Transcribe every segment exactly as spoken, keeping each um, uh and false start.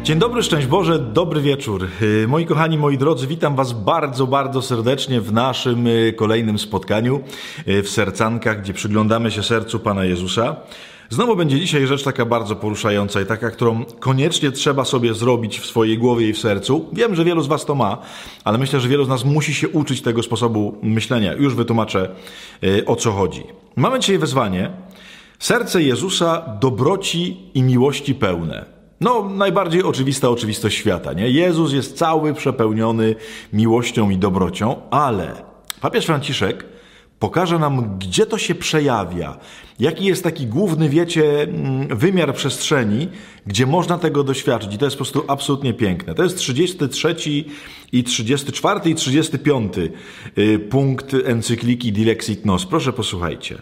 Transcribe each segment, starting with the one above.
Dzień dobry, szczęść Boże, dobry wieczór. Moi kochani, moi drodzy, witam Was bardzo, bardzo serdecznie w naszym kolejnym spotkaniu w Sercankach, gdzie przyglądamy się sercu Pana Jezusa. Znowu będzie dzisiaj rzecz taka bardzo poruszająca i taka, którą koniecznie trzeba sobie zrobić w swojej głowie i w sercu. Wiem, że wielu z Was to ma, ale myślę, że wielu z nas musi się uczyć tego sposobu myślenia. Już wytłumaczę, o co chodzi. Mamy dzisiaj wezwanie: serce Jezusa dobroci i miłości pełne. No, najbardziej oczywista oczywistość świata, nie? Jezus jest cały przepełniony miłością i dobrocią, ale papież Franciszek pokaże nam, gdzie to się przejawia. Jaki jest taki główny, wiecie, wymiar przestrzeni, gdzie można tego doświadczyć. I to jest po prostu absolutnie piękne. To jest trzydziesty trzeci i trzydziesty czwarty i trzydziesty piąty punkt encykliki Dilexit Nos. Proszę, posłuchajcie.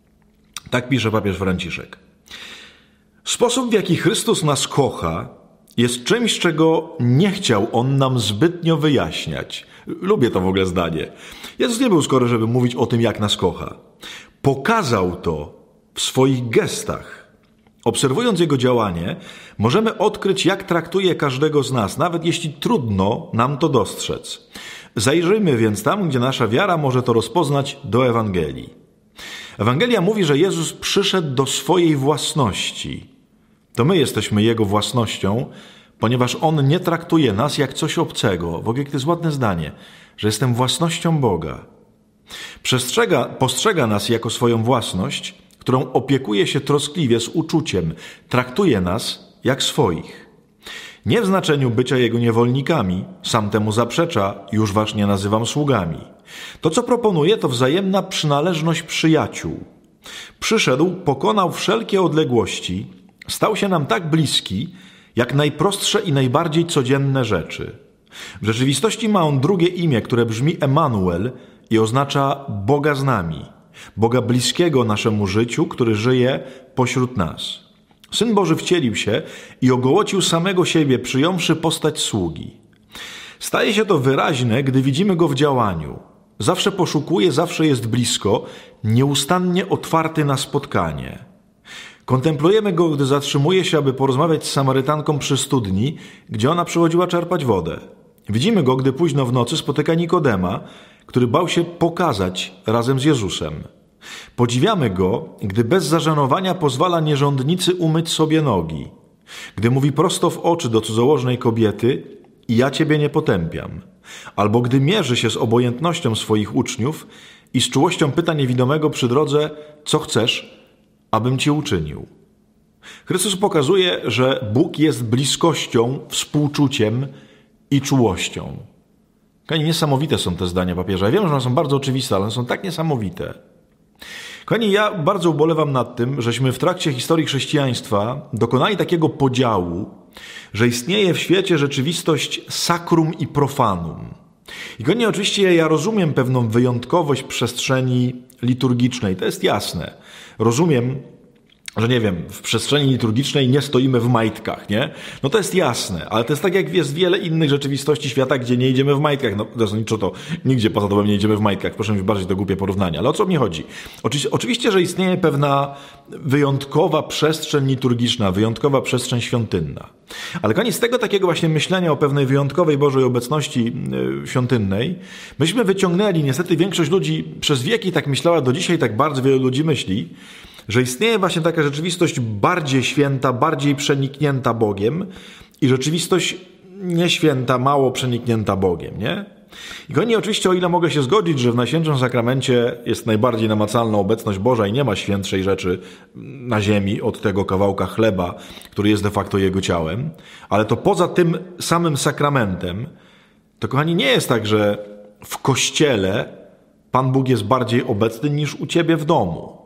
Tak pisze papież Franciszek. Sposób, w jaki Chrystus nas kocha, jest czymś, czego nie chciał On nam zbytnio wyjaśniać. Lubię to w ogóle zdanie. Jezus nie był skory, żeby mówić o tym, jak nas kocha. Pokazał to w swoich gestach. Obserwując Jego działanie, możemy odkryć, jak traktuje każdego z nas, nawet jeśli trudno nam to dostrzec. Zajrzyjmy więc tam, gdzie nasza wiara może to rozpoznać, do Ewangelii. Ewangelia mówi, że Jezus przyszedł do swojej własności. To my jesteśmy Jego własnością, ponieważ On nie traktuje nas jak coś obcego. W ogóle to jest ładne zdanie, że jestem własnością Boga. Przestrzega, postrzega nas jako swoją własność, którą opiekuje się troskliwie z uczuciem. Traktuje nas jak swoich. Nie w znaczeniu bycia Jego niewolnikami, sam temu zaprzecza, już was nie nazywam sługami. To, co proponuje, to wzajemna przynależność przyjaciół. Przyszedł, pokonał wszelkie odległości, stał się nam tak bliski, jak najprostsze i najbardziej codzienne rzeczy. W rzeczywistości ma On drugie imię, które brzmi Emanuel i oznacza Boga z nami, Boga bliskiego naszemu życiu, który żyje pośród nas. Syn Boży wcielił się i ogołocił samego siebie, przyjąwszy postać sługi. Staje się to wyraźne, gdy widzimy Go w działaniu. Zawsze poszukuje, zawsze jest blisko, nieustannie otwarty na spotkanie. Kontemplujemy Go, gdy zatrzymuje się, aby porozmawiać z Samarytanką przy studni, gdzie ona przychodziła czerpać wodę. Widzimy Go, gdy późno w nocy spotyka Nikodema, który bał się pokazać razem z Jezusem. Podziwiamy Go, gdy bez zażenowania pozwala nierządnicy umyć sobie nogi. Gdy mówi prosto w oczy do cudzołożnej kobiety: i ja Ciebie nie potępiam. Albo gdy mierzy się z obojętnością swoich uczniów i z czułością pyta niewidomego przy drodze: co chcesz, abym Ci uczynił? Chrystus pokazuje, że Bóg jest bliskością, współczuciem i czułością. Kochani, niesamowite są te zdania papieża. Ja wiem, że one są bardzo oczywiste, ale one są tak niesamowite. Kochani, ja bardzo ubolewam nad tym, żeśmy w trakcie historii chrześcijaństwa dokonali takiego podziału, że istnieje w świecie rzeczywistość sakrum i profanum. I kochani, oczywiście ja rozumiem pewną wyjątkowość przestrzeni liturgicznej, to jest jasne. Rozumiem, że nie wiem, w przestrzeni liturgicznej nie stoimy w majtkach, nie? No to jest jasne, ale to jest tak, jak jest wiele innych rzeczywistości świata, gdzie nie idziemy w majtkach. No zasadniczo to nigdzie poza domem nie idziemy w majtkach. Proszę mi wybaczyć to głupie porównanie, ale o co mi chodzi? Oczywiście, oczywiście, że istnieje pewna wyjątkowa przestrzeń liturgiczna, wyjątkowa przestrzeń świątynna. Ale koniec tego takiego właśnie myślenia o pewnej wyjątkowej Bożej obecności świątynnej, myśmy wyciągnęli, niestety większość ludzi przez wieki tak myślała, do dzisiaj tak bardzo wielu ludzi myśli, że istnieje właśnie taka rzeczywistość bardziej święta, bardziej przeniknięta Bogiem i rzeczywistość nieświęta, mało przeniknięta Bogiem, nie? I kochani, oczywiście, o ile mogę się zgodzić, że w Najświętszym Sakramencie jest najbardziej namacalna obecność Boża i nie ma świętszej rzeczy na ziemi od tego kawałka chleba, który jest de facto Jego ciałem, ale to poza tym samym sakramentem, to kochani, nie jest tak, że w Kościele Pan Bóg jest bardziej obecny niż u ciebie w domu.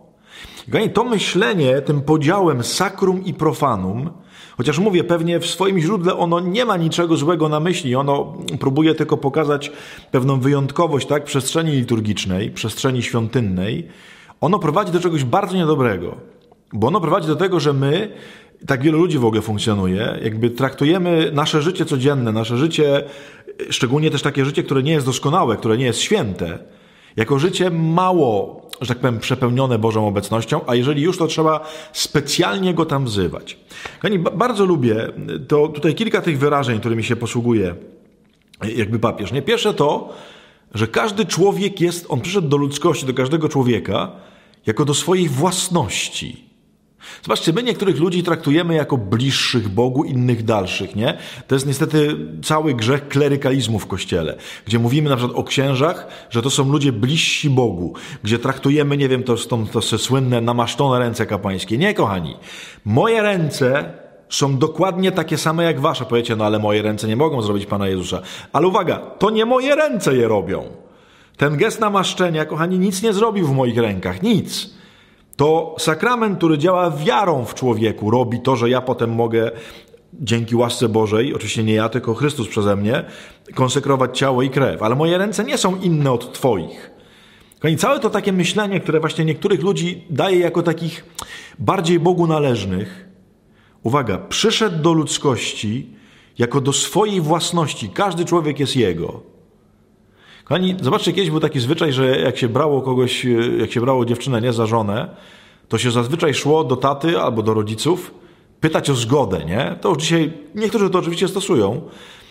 I to myślenie tym podziałem sakrum i profanum, chociaż mówię, pewnie w swoim źródle ono nie ma niczego złego na myśli, ono próbuje tylko pokazać pewną wyjątkowość, tak, przestrzeni liturgicznej, przestrzeni świątynnej, ono prowadzi do czegoś bardzo niedobrego, bo ono prowadzi do tego, że my, tak wielu ludzi w ogóle funkcjonuje, jakby traktujemy nasze życie codzienne, nasze życie, szczególnie też takie życie, które nie jest doskonałe, które nie jest święte, jako życie mało że tak powiem, przepełnione Bożą obecnością, a jeżeli już, to trzeba specjalnie Go tam wzywać. Kochani, bardzo lubię, to tutaj kilka tych wyrażeń, którymi się posługuje jakby papież. Nie? Pierwsze to, że każdy człowiek jest, on przyszedł do ludzkości, do każdego człowieka, jako do swojej własności. Zobaczcie, my niektórych ludzi traktujemy jako bliższych Bogu, innych dalszych, nie? To jest niestety cały grzech klerykalizmu w Kościele, gdzie mówimy na przykład o księżach, że to są ludzie bliżsi Bogu, gdzie traktujemy, nie wiem, to, to, to słynne namaszczone ręce kapłańskie. Nie, kochani, moje ręce są dokładnie takie same jak wasze. Powiecie, no ale moje ręce nie mogą zrobić Pana Jezusa. Ale uwaga, to nie moje ręce je robią. Ten gest namaszczenia, kochani, nic nie zrobił w moich rękach, nic. To sakrament, który działa wiarą w człowieku, robi to, że ja potem mogę, dzięki łasce Bożej, oczywiście nie ja, tylko Chrystus przeze mnie, konsekrować ciało i krew. Ale moje ręce nie są inne od twoich. I całe to takie myślenie, które właśnie niektórych ludzi daje jako takich bardziej Bogu należnych. Uwaga, przyszedł do ludzkości jako do swojej własności. Każdy człowiek jest jego. Kochani, zobaczcie, kiedyś był taki zwyczaj, że jak się brało kogoś, jak się brało dziewczynę nie za żonę, to się zazwyczaj szło do taty albo do rodziców pytać o zgodę, nie? To już dzisiaj, niektórzy to oczywiście stosują.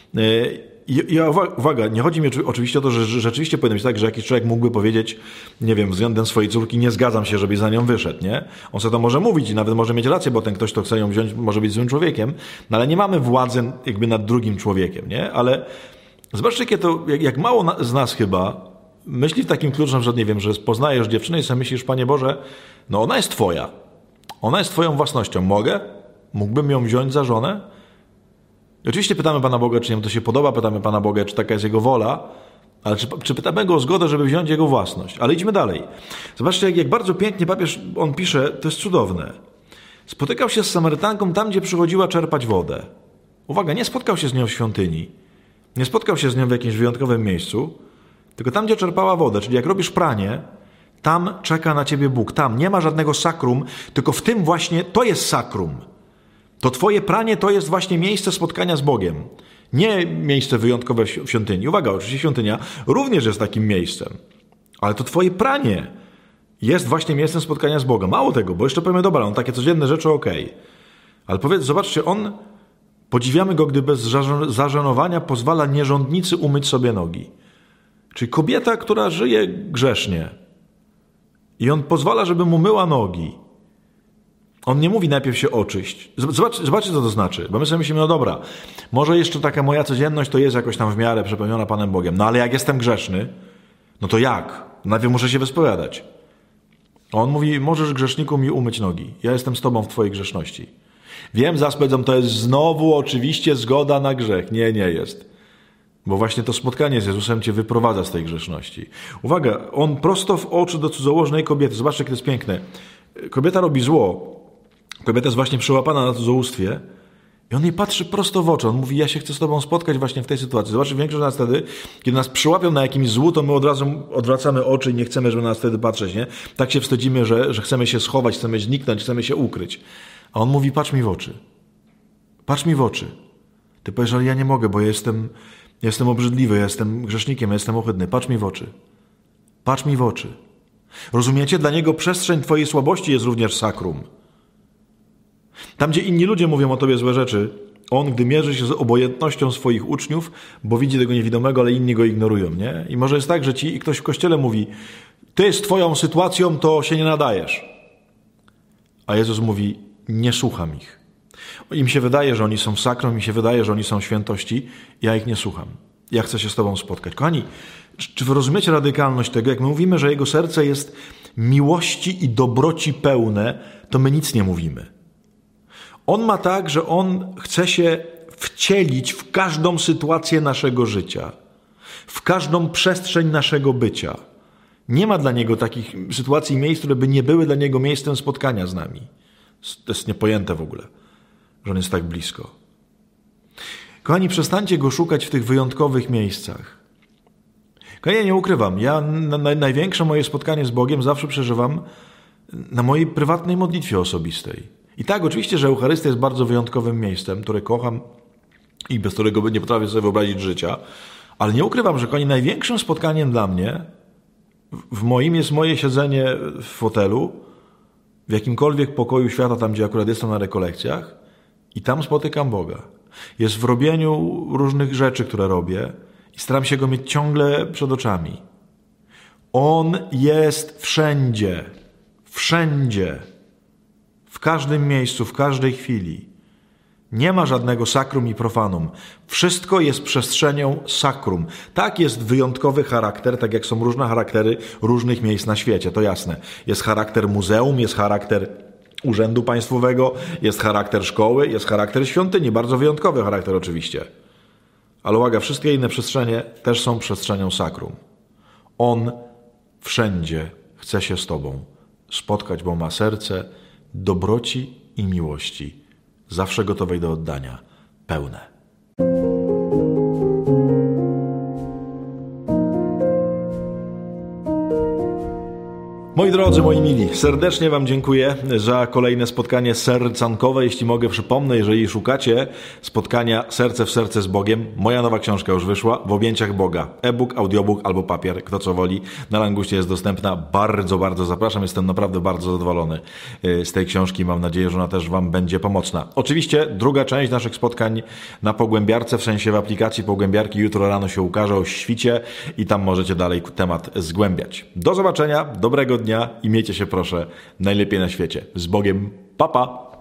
Ja, uwaga, nie chodzi mi oczywiście o to, że rzeczywiście powinno być tak, że jakiś człowiek mógłby powiedzieć, nie wiem, względem swojej córki nie zgadzam się, żebyś za nią wyszedł, nie? On sobie to może mówić i nawet może mieć rację, bo ten ktoś, kto chce ją wziąć, może być złym człowiekiem, no ale nie mamy władzy jakby nad drugim człowiekiem, nie? Ale zobaczcie, jakie to, jak, jak mało na, z nas chyba myśli w takim kluczem, że nie wiem, że poznajesz dziewczynę i sobie myślisz, Panie Boże, no ona jest twoja. Ona jest twoją własnością. Mogę? Mógłbym ją wziąć za żonę? I oczywiście pytamy Pana Boga, czy mu to się podoba, pytamy Pana Boga, czy taka jest Jego wola, ale czy, czy pytamy Go o zgodę, żeby wziąć Jego własność. Ale idźmy dalej. Zobaczcie, jak, jak bardzo pięknie papież, on pisze, to jest cudowne. Spotykał się z Samarytanką tam, gdzie przychodziła czerpać wodę. Uwaga, nie spotkał się z nią w świątyni. Nie spotkał się z nią w jakimś wyjątkowym miejscu, tylko tam, gdzie czerpała wodę, czyli jak robisz pranie, tam czeka na ciebie Bóg. Tam nie ma żadnego sakrum, tylko w tym właśnie, to jest sakrum. To twoje pranie to jest właśnie miejsce spotkania z Bogiem. Nie miejsce wyjątkowe w świątyni. Uwaga, oczywiście świątynia również jest takim miejscem. Ale to twoje pranie jest właśnie miejscem spotkania z Bogiem. Mało tego, bo jeszcze powiemy, dobra, on takie codzienne rzeczy, okej. Okay. Ale powiedz, zobaczcie, on, podziwiamy go, gdy bez zażenowania pozwala nierządnicy umyć sobie nogi. Czyli kobieta, która żyje grzesznie. I on pozwala, żeby mu myła nogi. On nie mówi najpierw się oczyść. Zobacz, zobaczcie, co to znaczy. Bo my sobie myślimy, no dobra, może jeszcze taka moja codzienność to jest jakoś tam w miarę przepełniona Panem Bogiem. No ale jak jestem grzeszny, no to jak? Najpierw muszę się wyspowiadać. A on mówi, możesz grzeszniku mi umyć nogi. Ja jestem z tobą w twojej grzeszności. Wiem, zaraz powiedzą, to jest znowu oczywiście zgoda na grzech. Nie, nie jest. Bo właśnie to spotkanie z Jezusem cię wyprowadza z tej grzeszności. Uwaga, on prosto w oczy do cudzołożnej kobiety. Zobaczcie, jak to jest piękne. Kobieta robi zło. Kobieta jest właśnie przełapana na cudzołóstwie i on jej patrzy prosto w oczy. On mówi, ja się chcę z tobą spotkać właśnie w tej sytuacji. Zobaczcie, większość nas wtedy, kiedy nas przyłapią na jakimś złu, to my od razu odwracamy oczy i nie chcemy, żeby na nas wtedy patrzeć, nie? Tak się wstydzimy, że, że chcemy się schować, chcemy zniknąć, chcemy się ukryć. A on mówi, patrz mi w oczy. Patrz mi w oczy. Ty powiesz, ale ja nie mogę, bo ja jestem, jestem obrzydliwy, ja jestem grzesznikiem, ja jestem ohydny. Patrz mi w oczy. Patrz mi w oczy. Rozumiecie? Dla niego przestrzeń twojej słabości jest również sakrum. Tam, gdzie inni ludzie mówią o tobie złe rzeczy, on, gdy mierzy się z obojętnością swoich uczniów, bo widzi tego niewidomego, ale inni go ignorują, nie? I może jest tak, że ci ktoś w kościele mówi, ty z twoją sytuacją to się nie nadajesz. A Jezus mówi, nie słucham ich. Im się wydaje, że oni są w sakrum, mi się wydaje, że oni są w świętości, ja ich nie słucham. Ja chcę się z tobą spotkać. Kochani, czy wy rozumiecie radykalność tego? Jak my mówimy, że jego serce jest miłości i dobroci pełne, to my nic nie mówimy. On ma tak, że on chce się wcielić w każdą sytuację naszego życia, w każdą przestrzeń naszego bycia. Nie ma dla niego takich sytuacji i miejsc, które by nie były dla niego miejscem spotkania z nami. To jest niepojęte w ogóle, że on jest tak blisko. Kochani, przestańcie go szukać w tych wyjątkowych miejscach. Kochani, ja nie ukrywam, ja na, na, największe moje spotkanie z Bogiem zawsze przeżywam na mojej prywatnej modlitwie osobistej. I tak, oczywiście, że Eucharystia jest bardzo wyjątkowym miejscem, które kocham i bez którego nie potrafię sobie wyobrazić życia, ale nie ukrywam, że kochani, największym spotkaniem dla mnie W moim jest moje siedzenie w fotelu, w jakimkolwiek pokoju świata, tam gdzie akurat jestem na rekolekcjach, i tam spotykam Boga. Jest w robieniu różnych rzeczy, które robię, i staram się Go mieć ciągle przed oczami. On jest wszędzie. Wszędzie. W każdym miejscu, w każdej chwili. Nie ma żadnego sakrum i profanum. Wszystko jest przestrzenią sakrum. Tak, jest wyjątkowy charakter, tak jak są różne charaktery różnych miejsc na świecie, to jasne. Jest charakter muzeum, jest charakter urzędu państwowego, jest charakter szkoły, jest charakter świątyni. Bardzo wyjątkowy charakter oczywiście. Ale uwaga, wszystkie inne przestrzenie też są przestrzenią sakrum. On wszędzie chce się z Tobą spotkać, bo ma serce dobroci i miłości, zawsze gotowej do oddania, pełne. Moi drodzy, moi mili, serdecznie Wam dziękuję za kolejne spotkanie sercankowe. Jeśli mogę, przypomnę, jeżeli szukacie spotkania serce w serce z Bogiem, moja nowa książka już wyszła, W objęciach Boga. E-book, audiobook albo papier, kto co woli. Na Languście jest dostępna. Bardzo, bardzo zapraszam. Jestem naprawdę bardzo zadowolony z tej książki. Mam nadzieję, że ona też Wam będzie pomocna. Oczywiście druga część naszych spotkań na Pogłębiarce, w sensie w aplikacji Pogłębiarki, jutro rano się ukaże o świcie i tam możecie dalej temat zgłębiać. Do zobaczenia, dobrego dnia i miejcie się proszę najlepiej na świecie. Z Bogiem, pa pa!